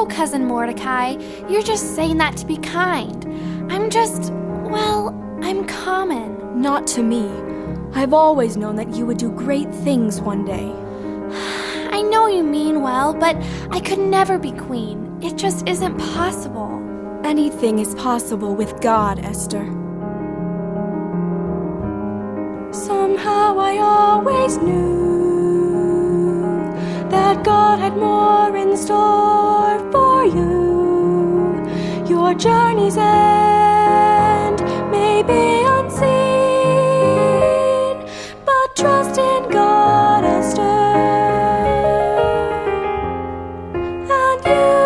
No, Cousin Mordecai, you're just saying that to be kind. I'm common. Not to me. I've always known that you would do great things one day. I know you mean well, but I could never be queen. It just isn't possible. Anything is possible with God, Esther. Somehow I always knew that God had more in store for you. Your journey's end may be unseen, but trust in God, Esther, and you